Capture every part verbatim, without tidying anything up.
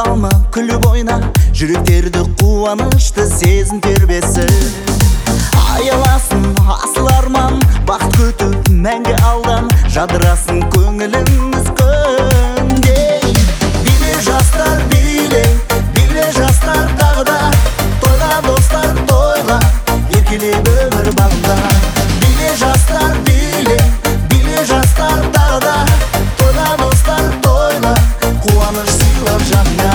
салма күліп ойна, жүректерді қуанышты сезім тербесі. Аяласын асыл арман, бақыт күтіп мәңгі алдан, жадырасын көңіліміз күнде. Биле жастар биле, биле жастар тағы да, тойға достар тойға, еркелеп өмір бағында. Биле жастар биле, биле жастар тағы да, тойға достар тойға, қуаныш сыйлап жанға.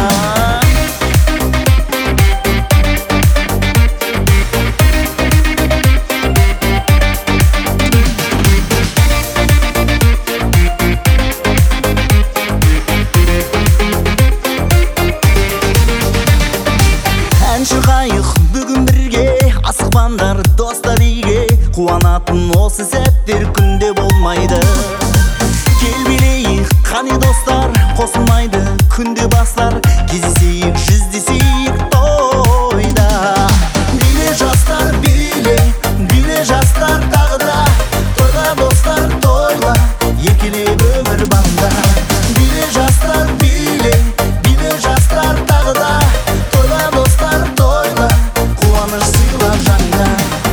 Шығайық бүгін бірге, асықпаңдар достар үйге, қуанатын осы сәттер күнде болмайды. Кел билейік қане достар, қосылмайды күнде бастар, кездесейік жүздесейік тойда. Биле жастар биле, биле жастар тағы да, тойға достар тойла, еркелеп өмір бағында. Биле жастар биле, биле жастар тағы да, тойға достар тойла, қуаныш сыйлап жанға.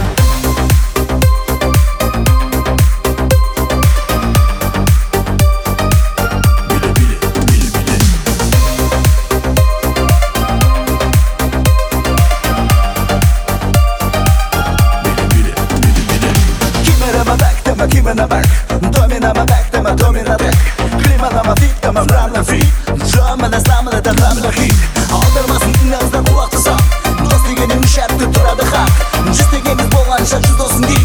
Give me back, domina my back, tema domina back. Klima na my feet, tema run na feet. Drum and the slam and the drum the heat. Aldırmasın inanızdan kulak tutsam. Dost digenin şartı durada hak. Just digenin boğan şartı dostun değil.